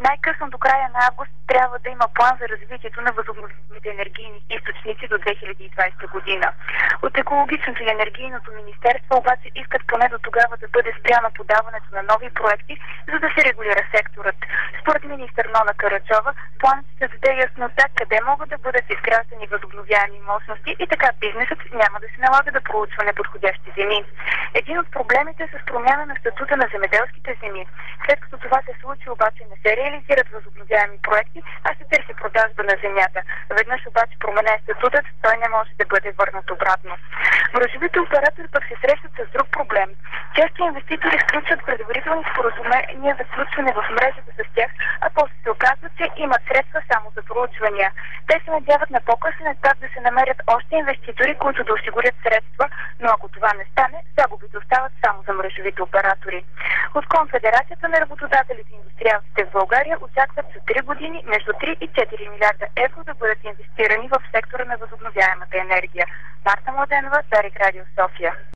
Най-късно до края на август трябва да има план за развитието на възобновяемите енергийни източници до 2020 година. От екологичното и енергийното министерство обаче искат поне до тогава да бъде спряно подаването на нови проекти, за да се регулира секторът. Според министър Нона Караджова, планът ще даде яснота къде могат да бъдат изграждани възобновяеми мощности и така бизнесът няма да се налага да проучва неподходящи земи. Един от проблемите е с промяна на статута на земеделските земи. След като това се случи, обаче не се реализират възобновяеми проекти, а се търси продажба на земята. Веднъж обаче променен статутът, той не може да бъде върнат обратно. Мрежовите оператори пък се срещат с друг проблем. Често инвеститори сключват предварителни споразумения за включване в мрежата с тях, а после се оказва, че имат средства само за проучвания. Те се надяват на по-късен етап да се намерят още инвеститори, които да осигурят средства, но ако това не стане, загубите остават само за мрежовите оператори. От Конфедерацията на работодателите и индустриалците в България очакват за 3 години между 3 и 4 милиарда евро да бъдат инвестирани в сектора на възобновяемата енергия. Марта Младенова, Дарик Радио София.